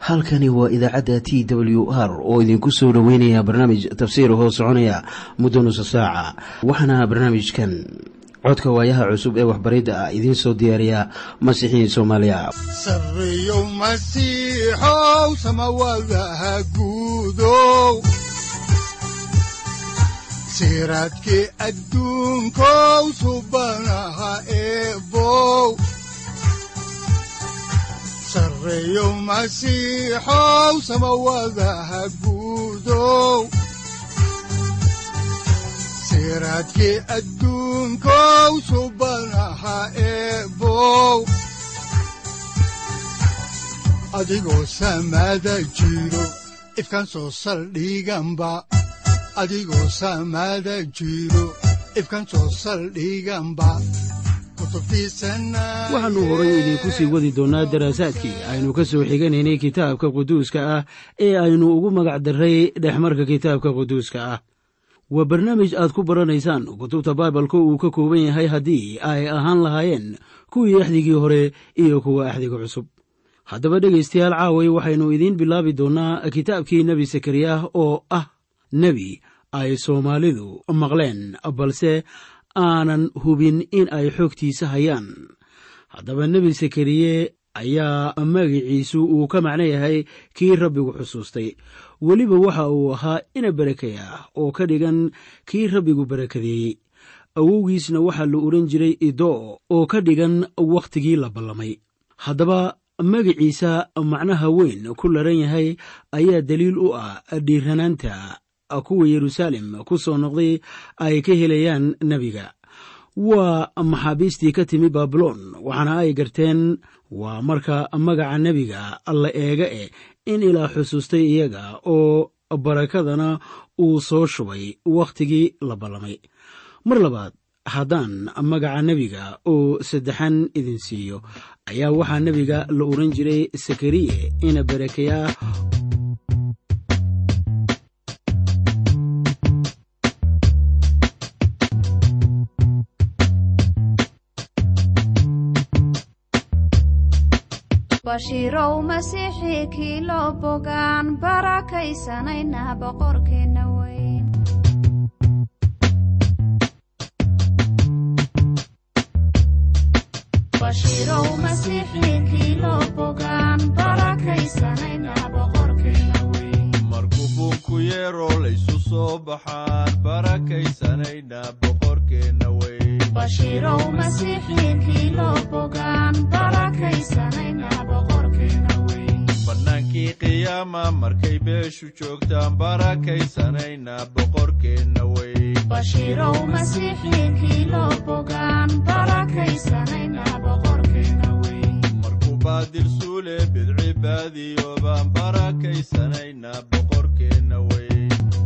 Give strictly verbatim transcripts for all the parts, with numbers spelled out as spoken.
halkani waa idaacadda T W R oo idinku soo dhaweynaya barnaamij tafsiir hoo soconaya muddo nusu saaca. waxaana barnaamijkan codka waayaha cusub ee waxbaridda ah idin soo diyaariya Masiixiin Soomaaliya. Sarreeyo Masiixow samawadaha guudow, siraadkii adduunkow subanaha eebow. Sarreeyo Masiixow samawadaha guudow, siraadkii adduunkow subanaha eebow. Adigoo samada jiro ifkaan soo saldhiganba, adigoo samada jiro ifkaan soo saldhiganba. waxaannu horay idinku sii wadi doonnaa daraasaadkii aynu ka soo xiganaynay kitaabka quduuska ah ee aynu ugu magac darray dhexmarka kitaabka quduuska ah. waa barnaamij aad ku baranaysaan kutubta baibalka uu ka kooban yahay haddii ay ahaan lahaayeen kuwii axdigii hore iyo kuwa axdiga cusub. haddaba dhegaystayaal, caaway waxaynu idiin bilaabi doonnaa kitaabkii nebi sakariyah oo ah nebi ay soomaalidu maqleen balse aanan hubin in ay xogtiisa hayaan. haddaba nebi sakariye ayaa magiciisu uu ka macno yahay kii rabbigu xusuustay. weliba waxa uu ahaa ina barakaya oo ka dhigan kii rabbigu barakadeeyey. awowgiisna waxaa la odhan jiray ido oo ka dhigan wakhtigii la ballamay. haddaba magiciisa macnaha weyn ku laran yahay ayaa daliil u ah dhiiranaanta kuwa Yeruusaalem ku soo noqday ay ka helayaan nebiga. waa maxaabiistii ka timi Baabiloon, waxaana ay garteen waa marka magaca nebiga alla eega eh in Ilaah xusuustay iyaga oo barakadana uu soo shubay wakhtigii la ballamay. mar labaad, haddaan magaca nebiga oo saddexan idin siiyo, ayaa waxaa nebiga la odhan jiray sakariye ina barakaya. bashiirow masiixii kii loo bogaan barakaysanayna boqorkeenna weyn. bashiirow masiixii kii loo bogaan barakaysanayna boqorkeenna weyn. markuu buunku yeeroo laysu soo baxaan barakaysanayna boqorkeenna weyn. bashiirow masiixii kii loo bogaan barakaysanayna boqorkeenna weyn. bannaankii qiyaama markay beeshu joogtaan barakaysanayna boqorkeenna weyn. bashiirow masiixii kii loo bogaan barakaysanayna boqorkeenna weyn. markuu baadil suule bidci baadiyo baan barakaysanayna boqorkeenna weyn.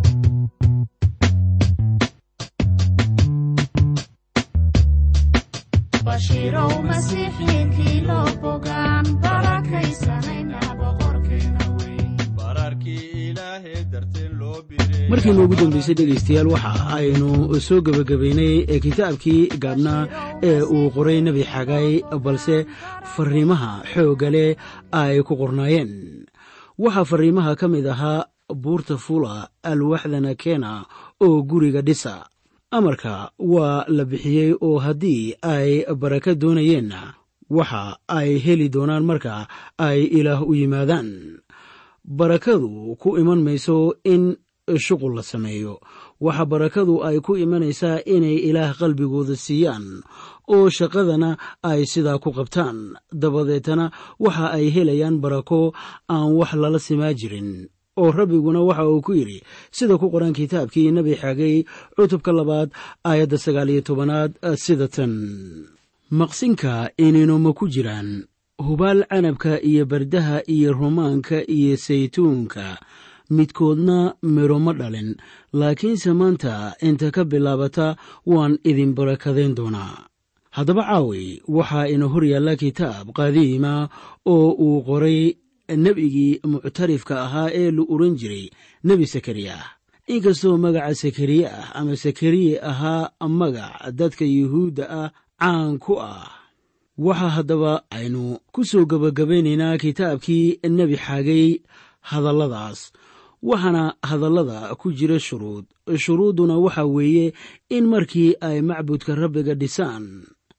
bashiirow masiixii kii loo bogaan barakaysanayna boqorkeenna weyn. bararkii ilaahay darteen loo biray. markii noogu dambaysay dhegaystayaal, waxa aynu soo gebagabaynay kitaabkii gaabnaa ee uu qoray nebi xagay, balse farriimaha xoogga leh ay ku qornaayeen. waxaa farriimaha ka mid ahaa buurta fula alwaxdana keena oo guriga dhisa. amarka waa la bixiyey oo haddii ay baraka doonayeenna waxa ay heli doonaan marka ay Ilaah u yimaadaan. barakadu ku iman mayso in shuqul la sameeyo. waxa barakadu ay ku imanaysaa inay Ilaah qalbigooda siiyaan oo shaqadana ay sidaa ku qabtaan. dabadeetana waxa ay helayaan barako aan wax lala simaa jirin. oo rabbiguna waxa uu ku yidhi sida ku qoran kitaabkii nebi xagay cutubka labaad aayadda sagaal iyo tobanaad sida tan: maqsinka inino ma ku jiraan, hubaal canabka iyo bardaha iyo rumaanka iyo saytuunka midkoodna midho ma dhalin, laakiinse maanta inta ka bilaabata waan idin barakadayn doonaa. haddaba caaway waxaa ina hor yaalla kitaab qadiima oo uu qoray nebigii muctarifka ahaa ee la oran jiray nebi sakariyah. inkastoo magaca sakariye ah ama sakariye ahaa magac dadka yuhuudda ah caan ku ah, waxaa haddaba aynu ku soo gebagabaynaynaa kitaabkii nebi xagey hadalladaas, waxaana hadallada ku jira shuruud. shuruudduna waxa weeye in markii ay macbudka rabbiga dhisaan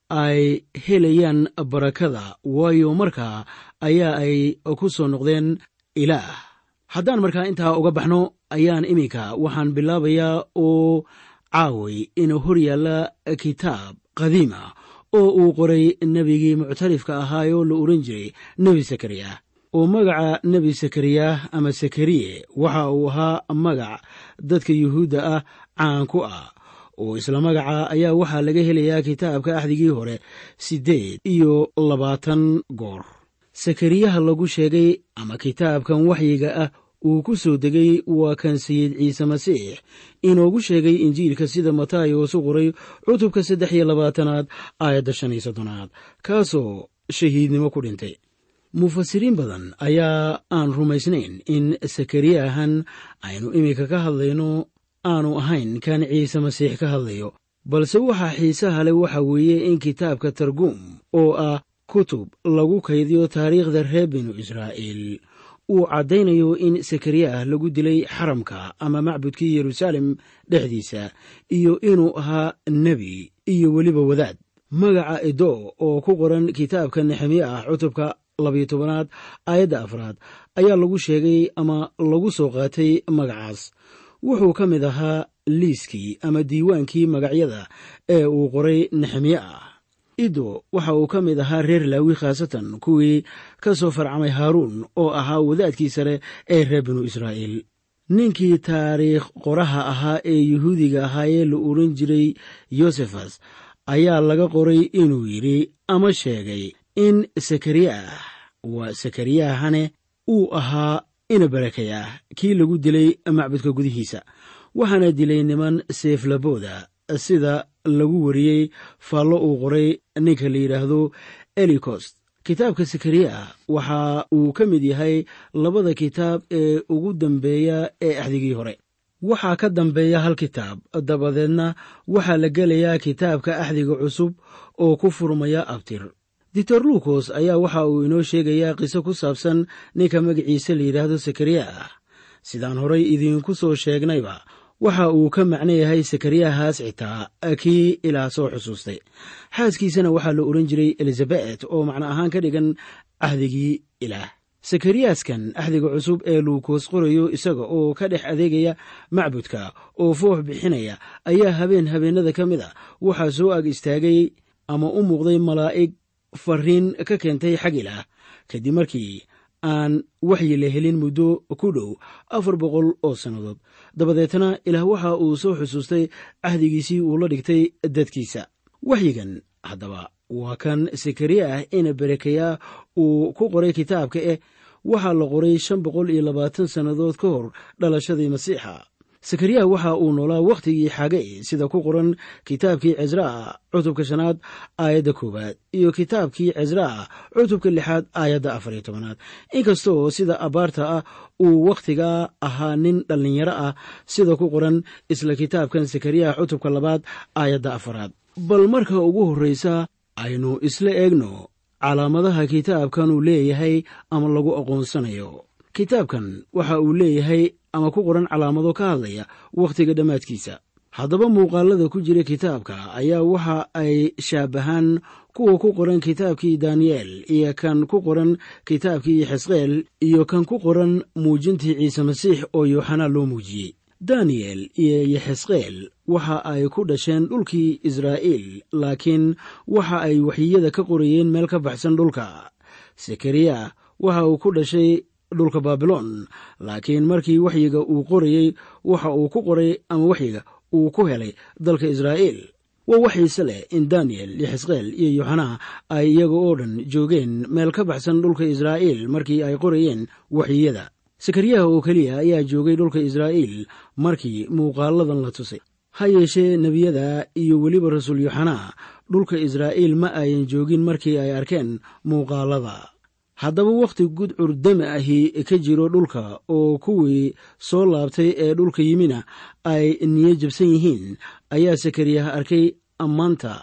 ay helayaan barakada, waayo markaa ayaa ay ku soo noqdeen ilaah. haddaan markaa intaa uga baxno ayaan iminka waxaan bilaabayaa oo caaway inuu hor yaalla kitaab qadiima oo uu qoray nebigii muctarifka ahaayoo la ohan jiray nebi sakariyah. oo magaca nebi sakariyah ama sakariye waxa uu ahaa magac dadka yuhuudda ah caan ku ah, oo isla magaca ayaa waxaa laga helayaa kitaabka axdigii hore siddeed iyo labaatan goor. sakariyaha lagu sheegay ama kitaabkan waxyiga ah uu ku soo degay waa kan sayid ciise masiix inoogu sheegay injiilka sida mataayos u qoray cutubka saddex iyo labaatanaad aayadda shan iyo soddonaad, kaasoo shahiidnimo ku dhintay. mufasiriin badan ayaa aan rumaysnayn in sakariyahan aynu iminka ka hadlayno aanu ahayn kan ciise masiix ka hadlayo, balse waxaa xiisaha leh waxa weeye in kitaabka targuum oo ah kutub lagu kaydiyo taariikhda reer binu israa'iil uu caddaynayo in sakariyah lagu dilay xaramka ama macbudkii yeruusaalem dhexdiisa, iyo inuu ahaa nebi iyo weliba wadaad. magaca edo oo ku qoran kitaabka nexemiya ah cutubka labiyo tobanaad aayadda afraad ayaa lagu sheegay ama lagu soo qaatay magacaas. wuxuu ka mid ahaa liiskii ama diiwaankii magacyada ee uu qoray nexemiya ah. ido waxa uu ka mid ahaa reer laawi, khaasatan kuwii ka soo farcamay haaruun oo ahaa wadaadkii sare ee reer binu israa'iil. ninkii taariikh qoraha ahaa ee yuhuudiga ahaayee la oran jiray yosefas ayaa laga qoray inuu yidhi ama sheegay in sakariyah waa sakariyahane uu ahaa ina barakayah kii lagu dilay macbudka gudihiisa, waxaana dilay niman seeflabooda sida lagu wariyey faallo uu qoray ninka la yidhaahdo elikost. kitaabka sakariyah waxa uu ka mid yahay labada kitaab ee ugu dambeeya ee axdigii hore. waxaa ka dambeeya hal kitaab, dabadeedna waxaa la gelayaa kitaabka axdiga cusub oo ku furmaya abtir. doctor luukos ayaa waxa uu inoo sheegayaa qiso ku saabsan ninka magaciisa la yidhaahdo sakariyah. sidaan horay idiinku soo sheegnayba waxa uu ka macno yahay sakariyahaas xitaa kii ilaah soo xusuustay. xaaskiisana waxaa la odhan jiray elizabet oo macno ahaan ka dhigan axdigii ilaah. sakariyaskan axdiga cusub ee luukos qorayo isaga oo ka dhex adeegaya macbudka oo foox bixinaya ayaa habeen habeennada ka mid a waxaa soo ag istaagay ama u muuqday malaa'ig fariin ka keentay xag ilaah, kadib markii aan waxyi la helin muddo ku dhow afar boqol oo sannadood. dabadeetna ilaah waxa uu soo xusuustay ahdigiisii uu la dhigtay dadkiisa. waxyigan haddaba waa kan sakariyah ina barakaya uu ku qoray kitaabka eh waxaa la qoray shan boqol iyo labaatan sannadood ka hor dhalashadii masiixa. sakariyah waxa uu noolaa wakhtigii xagey sida ku qoran kitaabkii cesraa cutubka shanaad aayadda koowaad iyo kitaabkii cesraa cutubka lixaad aayadda afariyo tobanaad. inkastoo sida abaarta ah uu wakhtigaa ahaa nin dhallinyaro ah sida ku qoran isla kitaabkan sakariyah cutubka labaad aayadda afaraad. bal marka ugu horraysa aynu isla eegno calaamadaha kitaabkan uu leeyahay ama lagu aqoonsanayo. kitaabkan waxa uu leeyahay ama ku qoran calaamado ka hadlaya wakhtiga dhammaadkiisa. haddaba muuqaalada ku jira kitaabka ayaa waxa ay shaabahaan kuwa ku qoran kitaabkii daniyel iyo kan ku qoran kitaabkii xisqeel iyo kan ku qoran muujintii ciise masiix oo yooxanaa loo muujiyey. daniyel iyo yaxisqeel waxa ay ku dhasheen dhulkii israa'iil, laakiin waxa ay waxyiyada ka qorayeen meel ka baxsan dhulka. sakariyah waxa uu ku dhashay dhulka baabilon, laakiin markii waxyiga uu qorayey waxa uu ku qoray ama waxyiga uu ku helay dalka israa'iil. waa waxiise leh in daniyel yaxisqeel iyo yooxanaa ay iyaga oo dhan joogeen meel ka baxsan dhulka israa'iil markii ay qorayeen waxyiyada. sakariyah oo keliya ayaa joogay dhulka israa'iil markii muuqaaladan la tusay. ha yeeshee nebiyada iyo weliba rasuul yooxanaa dhulka israa'iil ma ayan joogin markii ay arkeen muuqaalada. haddaba wakhti gudcur dami ahi ka jiro dhulka oo kuwii soo laabtay ee dhulka yimina ay niyo jabsan yihiin ayaa sakariyah arkay ammaanta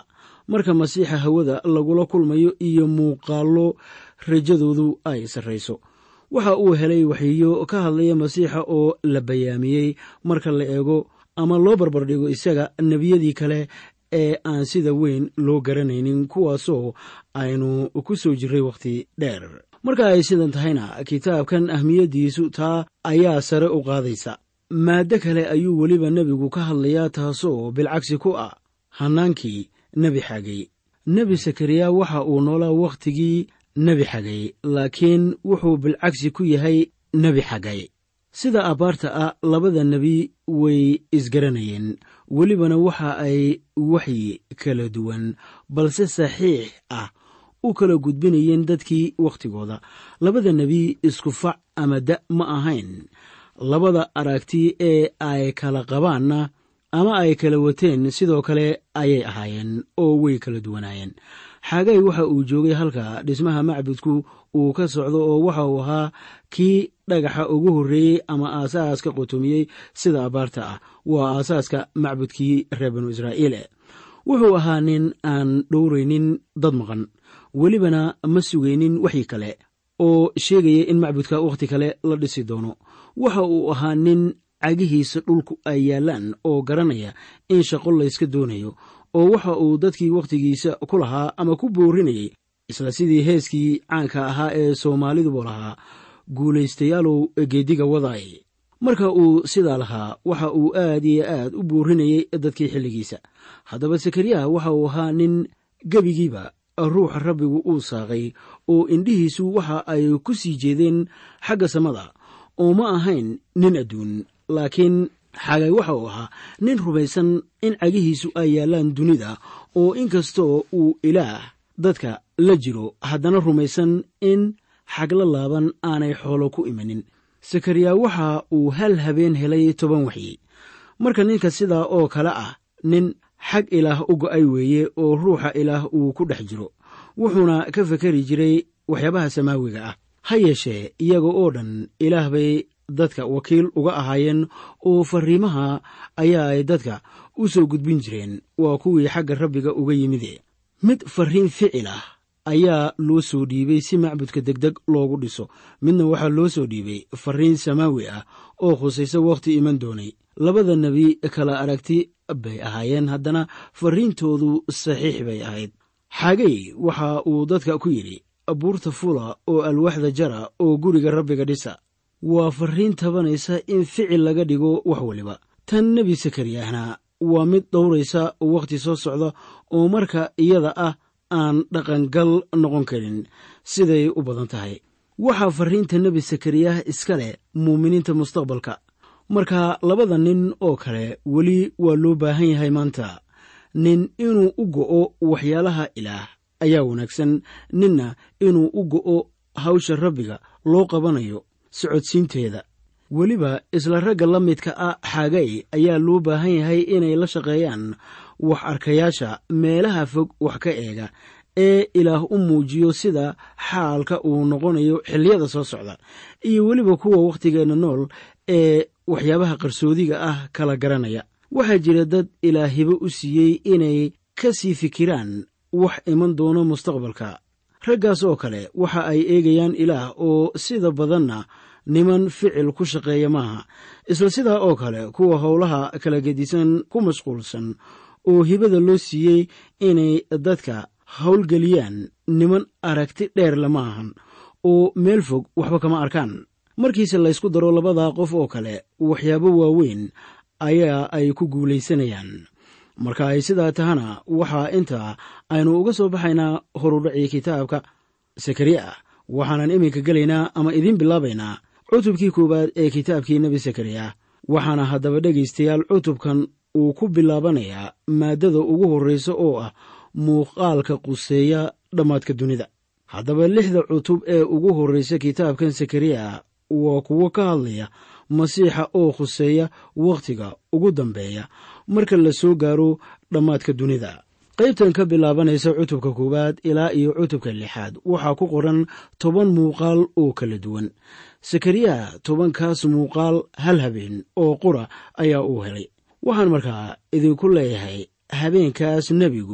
marka masiixa hawada lagula kulmayo iyo muuqaallo rajadoodu ay sarrayso. waxa uu helay waxyiyo ka hadlaya masiixa oo la bayaamiyey marka la eego ama loo barbardhigo isaga nebiyadii kale ee aan sida weyn loo garanaynin, kuwaasoo aynu ku soo jirray wakhti dheer. marka ay sidan tahayna kitaabkan ahmiyaddiisu taa ayaa sare u qaadaysa. maaddo kale ayuu weliba nebigu ka hadlayaa, taasoo bilcagsi ku ah hannaankii nebi xagay. nebi sakariya waxa uu noolaa wakhtigii nebi xagay, laakiin wuxuu bilcagsi ku yahay nebi xagay. sida abbaarta ah, labada nebi way isgaranayeen, welibana waxa ay waxyi kala duwan balse saxiix ah u kala gudbinayeen dadkii wakhtigooda. labada nebi isku fac ama da' ma ahayn. labada aragti ee ay kala qabaanna ama ay kala wateen sidoo kale ayay ahaayeen oo way kala duwanaayeen. xagay waxa uu joogay halka dhismaha macbudku uu ka socdo, oo waxa uu ahaa kii dhagaxa ugu horreeyey ama aasaaska qutumiyey. sida abbaarta ah, waa aasaaska macbudkii reer banu israa'iile. wuxuu ahaa nin aan dhowraynin dad maqan, welibana ma sugaynin waxyi kale oo sheegaya in macbudka wakhti kale la dhisi doono. waxa uu ahaa nin cagihiisa dhulku ay yaallaan oo garanaya in shaqo layska doonayo, oo waxa uu dadkii wakhtigiisa ku lahaa ama ku boorinayay, isla sidii heeskii caanka ahaa ee soomaaliduba lahaa, guulaystayaalow geediga wadaay. marka uu sidaa lahaa, waxa uu aad iyo aad u boorinayay dadkii xilligiisa. haddaba sakariya waxa uu ahaa nin gebigiiba ruuxa rabbigu uu saaqay, oo indhihiisu waxa ay ku sii jeedeen xagga samada, oo ma ahayn nin adduun. laakiin xagay waxa uu ahaa nin rumaysan in cagihiisu ay yaallaan dunida, oo inkastoo uu ilaah dadka la jiro, haddana rumaysan in xagla laaban aanay xoolo ku imanin. sakariya waxa uu hal habeen helay toban waxyi. marka ninka sidaa oo kale ah, nin xag ilaah u go'ay weeye, oo ruuxa ilaah uu ku dhex jiro, wuxuuna ka fekeri jiray waxyaabaha samaawiga ah. ha yeeshee iyaga oo dhan ilaah bay dadka wakiil uga ahaayeen, oo farriimaha ayaa ay dadka u soo gudbin jireen. waa kuwii xagga rabbiga uga yimide. mid farriin ficil ah ayaa loo soo dhiibay si macbudka degdeg loogu dhiso, midna waxaa loo soo dhiibay farriin samaawi ah oo khusaysa wakhti iman doonay. labada nebi kala aragti bay ahaayeen, haddana farriintoodu saxiix bay ahayd. xagay waxa uu dadka ku yidhi, buurta fula oo alwaaxda jara oo guriga rabbiga dhisa. waa farriin tabanaysa in ficil laga dhigo wax waliba. tan nebi sakariyahna waa mid dhowraysa wakhti soo socda, oo marka iyada ah aan dhaqangal noqon karin siday u badan tahay. waxaa farriinta nebi sakariyah iska leh muuminiinta mustaqbalka. marka labada nin oo kale weli waa loo baahan yahay maanta. nin inuu u go'o waxyaalaha ilaah ayaa wanaagsan, ninna inuu u go'o hawsha rabbiga loo qabanayo socodsiinteeda. weliba isla ragga la midka ah xagay ayaa loo baahan yahay inay la shaqeeyaan wax arkayaasha meelaha fog wax ka eega, ee ilaah u muujiyo sida xaalka uu noqonayo xilliyada soo socda, iyo weliba kuwa wakhtigeenna nool ee waxyaabaha qarsoodiga ah kala garanaya. waxaa jira dad ilaah hibo u siiyey inay ka sii fikiraan wax iman doono mustaqbalka. raggaas oo kale waxa ay eegayaan ilaah, oo sida badanna niman ficil ku shaqeeya maaha. isla sidaa oo kale kuwa howlaha kala gedisan ku mashquulsan oo hibada loo siiyey inay dadka howlgeliyaan, niman aragti dheer lama ahan oo meel fog waxba kama arkaan. markiise laysku daro labadaa qof oo kale, waxyaabo waaweyn ayaa ay ku guulaysanayaan. marka ay sidaa tahana, waxaa intaa aynu uga soo baxaynaa horudhacii kitaabka sakariya. waxaanan iminka gelaynaa ama idiin bilaabaynaa cutubkii koowaad ee kitaabkii nebi sakariya. waxaana haddaba dhegaystayaal cutubkan uu ku bilaabanayaa maaddada ugu horraysa oo ah muuqaalka quseeya dhammaadka dunida. haddaba lixda cutub ee ugu horraysa kitaabkan sakariya waa kuwo ka hadlaya masiixa oo khuseeya wakhtiga ugu dambeeya marka la soo gaaro dhammaadka dunida. qaybtan ka bilaabanaysa cutubka koowaad ilaa iyo cutubka lixaad waxaa ku qoran toban muuqaal oo kala duwan. sakariya tobankaas muuqaal hal habeen oo qura ayaa uu helay. waxaan markaa idinku leeyahay habeenkaas nebigu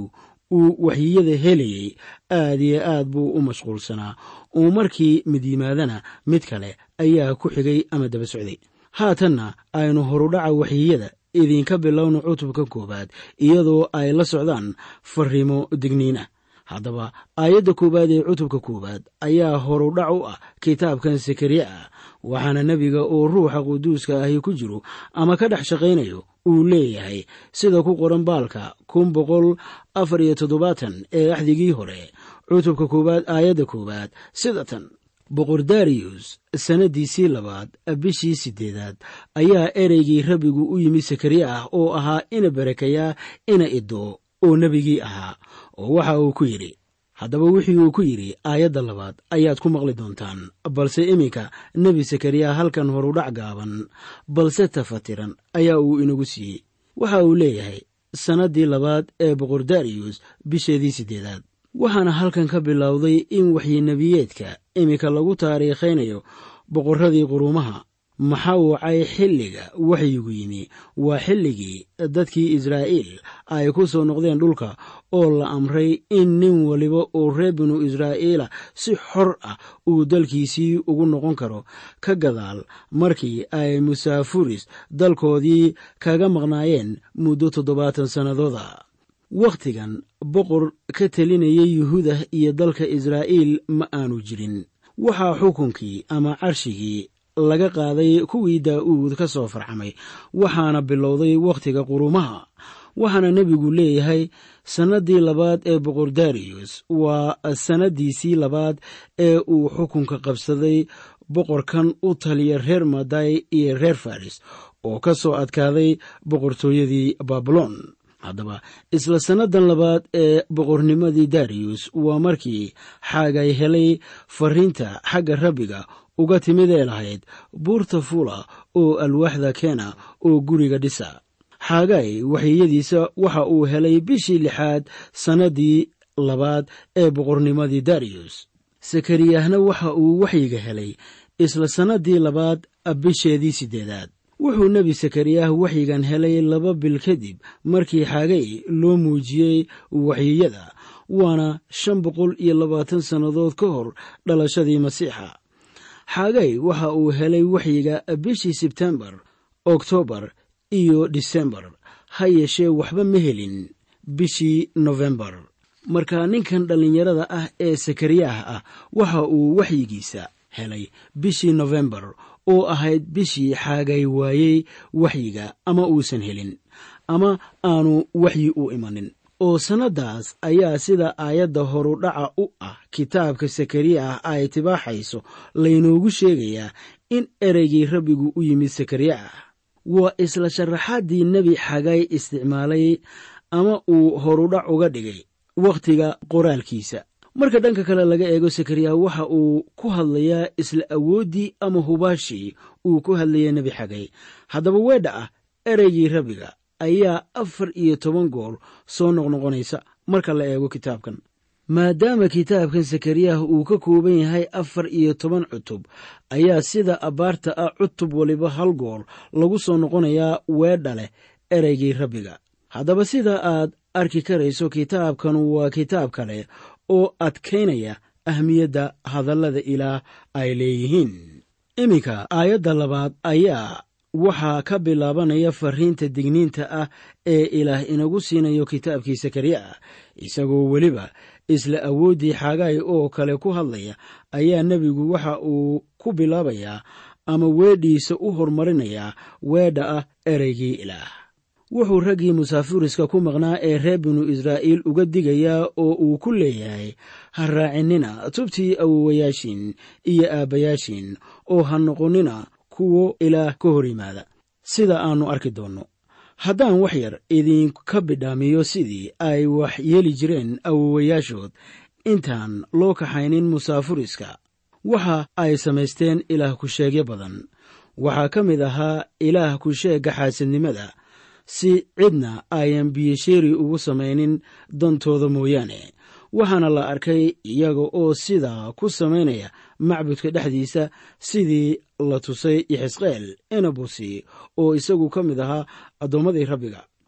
uu waxyiyada helayey aad iyo aad buu u mashquulsanaa oo markii mid yimaadana mid kale ayaa ku xigay ama daba socday. haatanna aynu horudhaca waxyiyada idinka bilowno cutubka koowaad iyadoo ay la socdaan farriimo digniina. haddaba aayadda koowaad ee cutubka koowaad ayaa horudhac u ah kitaabkan sakariya ah, waxaana nebiga oo ruuxa quduuska ahi ku jiro ama ka dhex shaqaynayo uu leeyahay sida ku qoran baalka kun boqol afar iyo toddobaatan ee axdigii hore cutubka koowaad aayadda koowaad sida tan: boqor dariyus sannadiisii labaad bishii siddeedaad ayaa ereygii rabbigu u yimi sakariya ah oo ahaa ina barakeeyaa ina iddo oo nebigii ahaa, oo waxa uu ku yidhi. haddaba wixii uu ku yidhi aayadda labaad ayaad ku maqli doontaan, balse iminka nebi sakariya halkan horudhac gaaban balse tafatiran ayaa uu inagu siiyey. waxa uu leeyahay sannaddii labaad ee boqor dariyus bisheedii siddeedaad. waxaana halkan ka bilowday in waxyinebiyeedka iminka lagu taariikhaynayo boqorradii quruumaha. maxaa wacay xilliga waxyigu yimi? waa xilligii dadkii israa'iil ay ku soo noqdeen dhulka oo la amray in nin waliba oo reer binu israa'iila si xor ah uu dalkiisii ugu noqon karo ka gadaal markii ay musaafuris dalkoodii kaga maqnaayeen muddo toddobaatan sannadooda. wakhtigan boqor ka telinayay yuhuuda iyo dalka israa'iil ma aanu jirin. waxaa xukunkii ama carshigii laga qaaday kuwii daa'uud ka soo farxamay, waxaana bilowday wakhtiga quruumaha. waxaana nebigu leeyahay sannaddii labaad ee boqor dariyus waa sannaddiisii labaad ee uu xukunka qabsaday boqorkan u taliya reer maday iyo reer faris oo ka soo adkaaday boqortooyadii baabilon. haddaba isla sannadan labaad ee boqornimadii dariyus waa markii xaagay helay farriinta xagga rabbiga uga timid ee lahayd buurta fula oo alwaaxda keena oo guriga dhisa. xaagay waxyiyadiisa waxa uu helay bishii lixaad sannaddii labaad ee boqornimadii dariyus. sakariyahna waxa uu waxyiga helay isla sannaddii labaad bisheedii siddeedaad. wuxuu nebi sakariyah waxyigan helay laba bil kadib markii xaagay loo muujiyey waxyiyada, waana shan boqol iyo labaatan sannadood ka hor dhalashadii masiixa. xaagay waxa uu helay waxyiga bishii sebtembar, oktoobar iyo disembar, ha yeeshee waxba ma helin bishii nofembar. marka ninkan dhallinyarada ah ee sakariyah ah waxa uu waxyigiisa helay bishii nofembar oo ahayd bishii xaagay waayey waxyiga ama uusan helin ama aanu waxyi u imanin. oo sannaddaas ayaa sida aayadda horudhaca u ah kitaabka sakariya ah ay tibaaxayso laynoogu sheegayaa in ereygii rabbigu u yimid sakariya ah. waa isla sharaxaaddii nebi xagay isticmaalay ama uu horudhac uga dhigay wakhtiga qoraalkiisa. marka dhanka kale laga eego sakariya waxa uu ku hadlayaa isla awooddii ama hubaashii uu ku hadlayay nebi xagay. haddaba weedha ah ereygii rabbiga ayaa afar iyo toban goor soo noqnoqonaysa marka la eego kitaabkan. maadaama kitaabkan sakariyah uu ka kooban yahay afar iyo toban cutub, ayaa sida abbaarta ah cutub waliba hal goor lagu soo noqonayaa weedha leh ereygii rabbiga. haddaba sida aad arki karayso kitaabkan waa kitaab kale oo adkaynaya ahmiyadda hadallada ilaah ay leeyihiin. iminka aayadda labaad ayaa waxaa ka bilaabanaya farriinta digniinta ah ee ilaah inagu siinayo kitaabkii sakariya ah. isagoo weliba isla awooddii xaagay oo kale ku hadlaya ayaa nebigu waxa uu ku bilaabayaa ama weedhiisa u hormarinayaa weedha ah ereygii ilaah. wuxuu raggii musaafuriska ku maqnaa ee reer binu israa'iil uga digayaa oo uu ku leeyahay ha raacinina tubtii awowayaashiin iyo aabbayaashiin oo ha noqonnina kuwo ilaah ka hor yimaada, sida aannu arki doonno. haddaan wax yar idinka bidhaamiyo sidii ay wax yeeli jireen awowayaashood intaan loo kaxaynin musaafuriska, waxa ay samaysteen ilaah ku-sheegyo badan. waxaa ka mid ahaa ilaah ku-sheegga xaasidnimada, si cidna ayan biyosheeri ugu samaynin dantooda mooyaane. waxaana la arkay iyaga oo sidaa ku samaynaya macbudka dhexdiisa, sidii la tusay yaxisqeel enabusi oo isagu ka mid ahaa addoommadii rabbiga.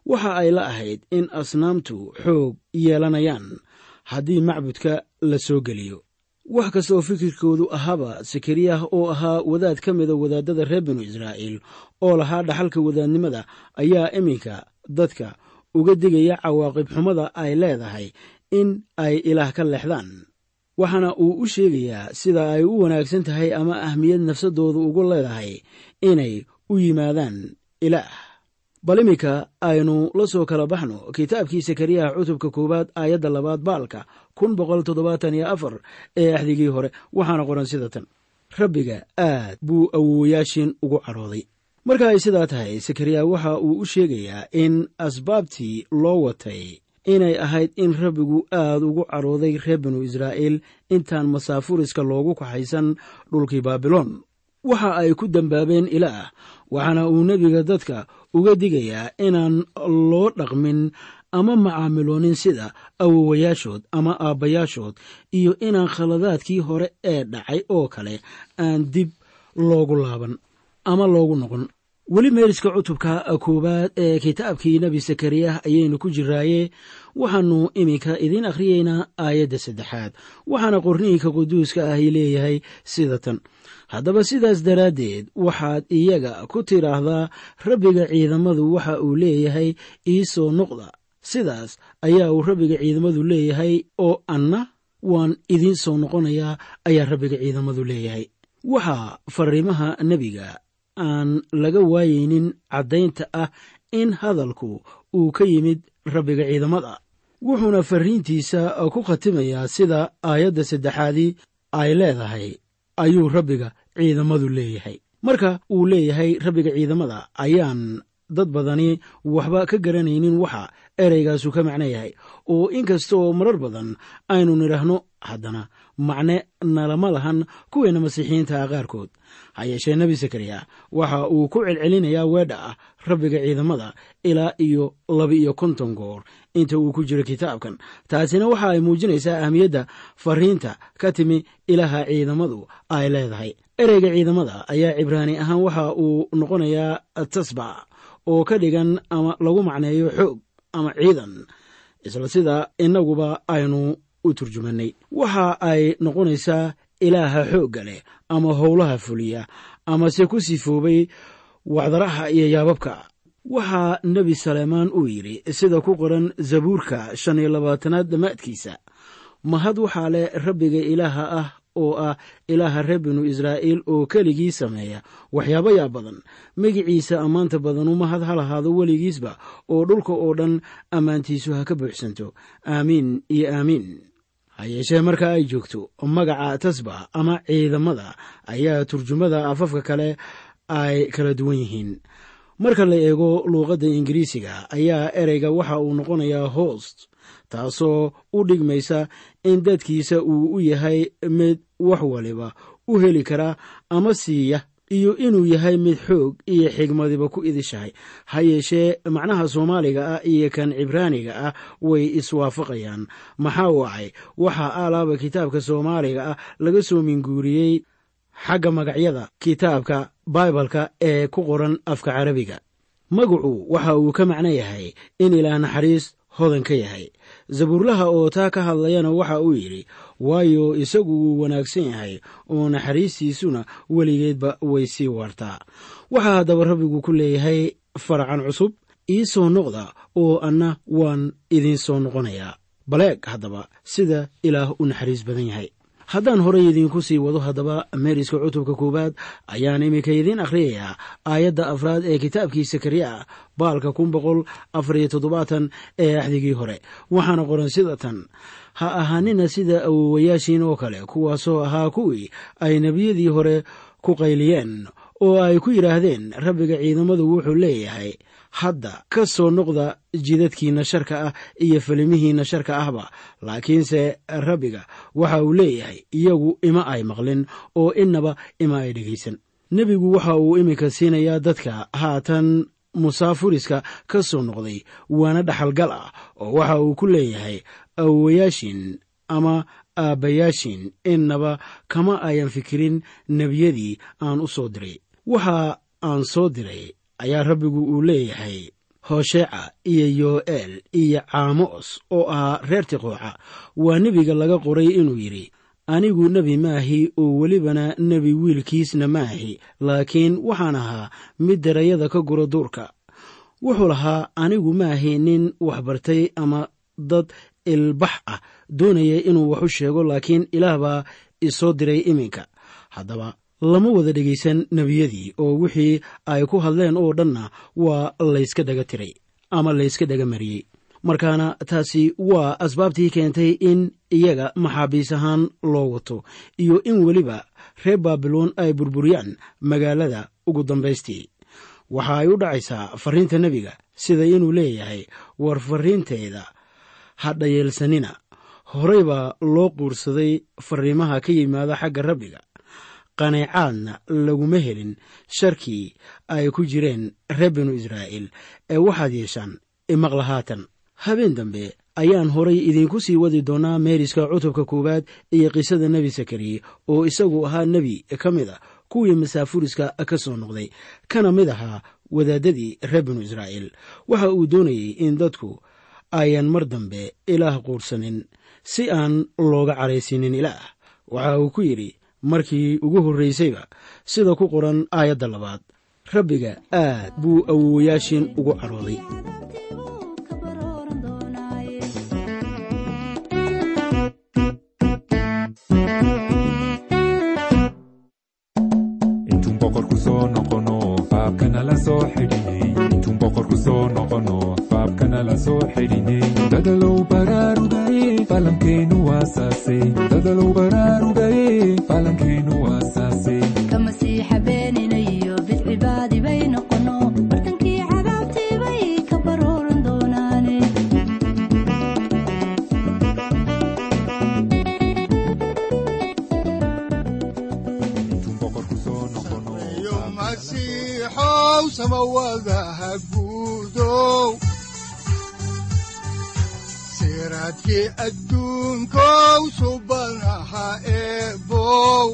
waxa ay la ahayd in asnaamtu xoog yeelanayaan haddii macbudka la soo geliyo. wax kasta oo fikirkoodu ahaaba, sakariyah oo ahaa wadaad ka mida wadaadada reer binu israa'iil oo lahaa dhaxalka wadaadnimada, ayaa iminka dadka uga digaya cawaaqib xumada ay leedahay in ay ilaah ka leexdaan. waxaana uu u sheegayaa sida ay u wanaagsan tahay ama ahmiyad nafsadoodu ugu leedahay inay u yimaadaan ilaah. bal iminka aynu la soo kala baxno kitaabkii sakariyaha cutubka koowaad aayadda labaad baalka kun boqol toddobaatan iyo afar ee axdigii hore, waxaana qoran sida tan: rabbiga aad buu awoowayaashiin ugu cadhooday. marka ay sidaa tahay, sakariya waxa uu u sheegayaa in asbaabtii loo watay inay ahayd in rabbigu aad ugu cadhooday reer binu israa'iil intaan masaafuriska loogu kaxaysan dhulkii baabiloon. waxa ay ku dambaabeen ilaah, waxaana uu nebiga dadka uga digayaa inaan loo dhaqmin ama macaamiloonin sida awowayaashood ama aabbayaashood, iyo inaan khaladaadkii hore ee dhacay oo kale aan dib loogu laaban ama loogu noqon. weli meeriska cutubka koowaad ee kitaabkii nebi sakariyah ayaynu ku jiraaye, waxaannu iminka idiin akhriyeynaa aayadda saddexaad, waxaana qorniinka quduuska ahi leeyahay sida tan: haddaba sidaas daraaddeed waxaad iyaga ku tidhaahdaa, rabbiga ciidamadu waxa uu leeyahay ii soo noqda. sidaas ayaa uu rabbiga ciidamadu leeyahay, oo anna waan idiin soo noqonayaa, ayaa rabbiga ciidamadu leeyahay. waxaa fariimaha nebiga aan laga waayeynin caddaynta ah in hadalku uu ka yimid rabbiga ciidamada, wuxuuna farriintiisa ku khatimayaa sida aayadda saddexaadii ay leedahay, ayuu rabbiga ciidamadu leeyahay. marka uu leeyahay rabbiga ciidamada, ayaan dad badani waxba ka garanaynin waxa ereygaasu ka macno yahay, oo inkasta oo marar badan aynu nidhaahno, haddana macne nalama lahan kuweena masiixiyiinta qaarkood. ha yeeshee nebi sakariya waxa uu ku celcelinayaa weedha ah rabbiga ciidamada ilaa iyo laba iyo konton goor inta uu ku jiro kitaabkan. taasina waxa ay muujinaysaa ahmiyadda fariinta ka timi ilaaha ciidamadu ay leedahay. ereyga ciidamada ayaa cibraani ahaan waxa uu noqonayaa tasbac, oo ka dhigan ama lagu macneeyo xoog ama ciidan, isla sida innaguba aynu u turjumanay. waxa ay noqonaysaa ilaaha xoogga leh ama howlaha fuliya, amase ku sifoobay wacdaraha iyo yaababka. waxaa nebi saleemaan uu yidhi sida ku qoran zabuurka shan iyo labaatanaad dhammaadkiisa: mahad waxaa leh rabbiga ilaaha ah oo ah ilaaha reer binu israa'iil, oo keligii sameeya waxyaabo yaa badan. magiciisa ammaanta badanu mahad ha lahaado weligiisba, oo dhulka oo dhan ammaantiisu ha ka buuxsanto. aamiin iyo aamiin. ha yeeshee marka ay joogto magaca tasbac ama ciidamada, ayaa turjumada afafka kale ay kala duwan yihiin. marka la eego luuqadda ingiriisiga, ayaa ereyga waxa uu noqonayaa host, taasoo u dhigmaysa in dadkiisa uu u yahay mid wax waliba u heli kara ama siiya, iyo inuu yahay mid xoog iyo xigmadiba ku idishahay. ha yeeshee macnaha soomaaliga ah iyo kan cibraaniga ah way iswaafaqayaan. maxaa wacay waxaa alaaba kitaabka soomaaliga ah laga soo minguuriyey xagga magacyada kitaabka baibalka ee ku qoran afka carabiga. magacu waxa uu ka macno yahay in ilaah naxariis hodan ka yahay. zabuurlaha oo taa ka hadlayana waxa uu yidhi, waayo isagu wuu wanaagsan yahay oo naxariistiisuna weligeedba way sii waartaa. waxaa haddaba rabbigu ku leeyahay faracan cusub, ii soo noqda oo anna waan idiin soo noqonayaa. baleeg haddaba sida ilaah u naxariis badan yahay. haddaan horey idiinku sii wado haddaba meeriska cutubka koowaad, ayaan iminka idiin akhriyayaa aayadda afraad ee kitaabkii sakariya baalka kun boqol afar iyo toddobaatan ee axdigii hore, waxaana qoran sida tan: ha ahaanina sida awowayaashiin oo kale, kuwaasoo ahaa kuwii ay nebiyadii hore ku qayliyeen oo ay ku yidhaahdeen, rabbiga ciidamadu wuxuu leeyahay, hadda ka soo noqda jidadkiinna sharka ah iyo falimihiinna sharka ahba. laakiinse rabbiga waxa uu leeyahay, iyagu ima ay maqlin oo innaba ima ay dhegaysan. nebigu waxa uu iminka siinayaa dadka haatan musaafuriska ka soo noqday waana dhaxalgal ah, oo waxa uu ku leeyahay, awowayaashiin ama aabbayaashiin innaba kama ayan fikirin nebiyadii aan u soo diray. waxa aan soo diray ayaa rabbigu uu leeyahay hosheeca iyo yo'eel iyo caamos oo ahaa reer tiqooca waa nebiga laga qoray inuu yidhi, anigu nebi maahi oo welibana nebi wiilkiisna maahi, laakiin waxaan ahaa mid darayada ka gura duurka. wuxuu lahaa, anigu maahi nin waxbartay ama dad ilbax ah doonaya inuu wax u sheego, laakiin ilaah baa isoo diray iminka. haddaba lama wada dhegaysan nebiyadii oo wixii ay ku hadleen oo dhanna waa layska dhaga tiray ama layska dhaga mariyey. markaana taasi waa asbaabtii keentay in iyaga maxaabiis ahaan loo wato iyo in weliba reer baabiloon ay burburiyaan magaalada ugu dambaystii. waxa ay u dhacaysaa farriinta nebiga sida inuu leeyahay, war farriintayda ha dhayeelsanina. horey baa loo quursaday farriimaha ka yimaada xagga rabbiga, qaneecaadna laguma helin sharkii ay ku jireen reer binu israa'iil, ee waxaad yeeshaan imaqla haatan. habeen dambe ayaan horay idiinku sii wadi doonaa meeriska cutubka koowaad iyo qisada nebi sakariye oo isagu ahaa nebi ka mid a kuwii masaafuriska ka soo noqday, kana mid ahaa wadaadadii reer binu israa'iil. waxa uu doonayey in dadku ayaan mar dambe ilaah quursanin si aan looga caraysiinin ilaah. waxa uu ku yidhi markii ugu horraysayba sida ku qoran aayadda labaad, rabbiga aad buu awoowayaashiin ugu cadhooday. dadalow baraarugaye falankeenu waasaase dadalow baraarugaye falankeenu waasaase kamasiixa beeninayo bidcibaadi bay noqono bartankii cadaabtii bay ka barooran doonaane intuun boqorku soo noqono yo masiixow samawadaha guudow siraadkii adduunkow subanaha eebow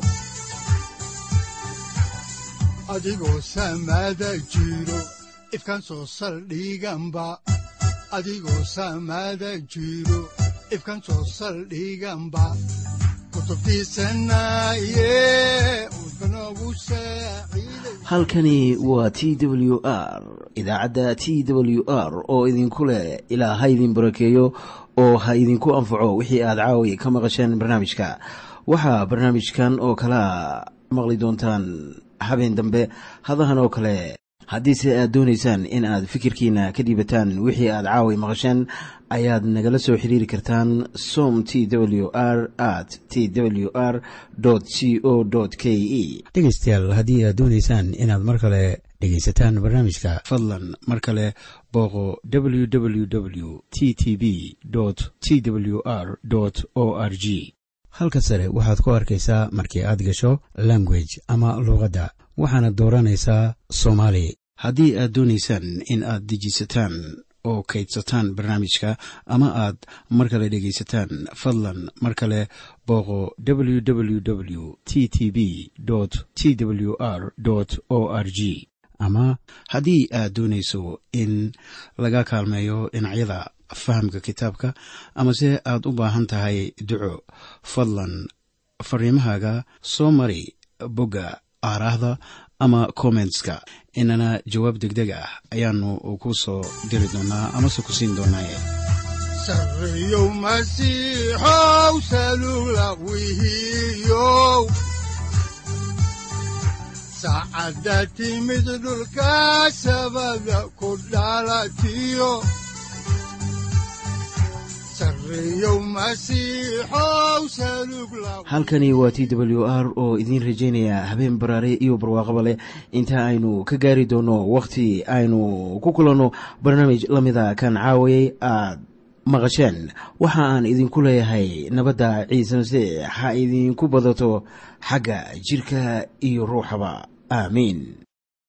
adigoo samada jiro ifkan soo saldhiganba adigoo samada jiro ifkan soo saldhiganba kutubtiisanaye udbanogu saaciiday. halkani waa t w r idaacadda t w r oo idinku leh ilaa ha idin barakeeyo oo ha idinku anfaco wixii aad caawi ka maqasheen barnaamijka. waxaa barnaamijkan oo kalea maqli doontaan habeen dambe hadahan oo kale. haddiise aad doonaysaan in aad fikirkiina ka dhiibataan wixii aad caawi maqasheen, ayaad nagala soo xiriiri kartaan som t w r at t w r c o k e. dhegaystayaal, haddii aad doonaysaan inaad mar kale dhegaysataan barnaamijka, fadlan mar kale booqo w w w t t b t w r o r g. halka sare waxaad ku arkaysaa markii aad gasho language ama luuqadda, waxaana dooranaysaa soomaali. haddii aad doonaysaan in aad dejisataan oo kaydsataan barnaamijka ama aad mar kale dhegaysataan, fadlan mar kale booqo w w w t t b t w r o r g. ama haddii aad doonayso in laga kaalmeeyo dhinacyada fahamka kitaabka amase aad u baahan tahay duco, fadlan fariimahaaga soo mari bogga aaraahda ama commentska, inana jawaab degdeg ah ayaanu ku soo diri doonaa amase ku siin doonaaye. sarreyow masiixow salugla wihiyow saacadda timid dhulka sabada ku dhalatiyo halkani waa t w r oo idiin rajaynaya habeen baraare iyo barwaaqaba leh, inta aynu ka gaari doono wakhti aynu ku kulanno barnaamij la mida kan caawayay aad maqasheen. waxa aan idinku leeyahay nabadda ciise masiix ha idinku badato xagga jidhka iyo ruuxaba. aamiin.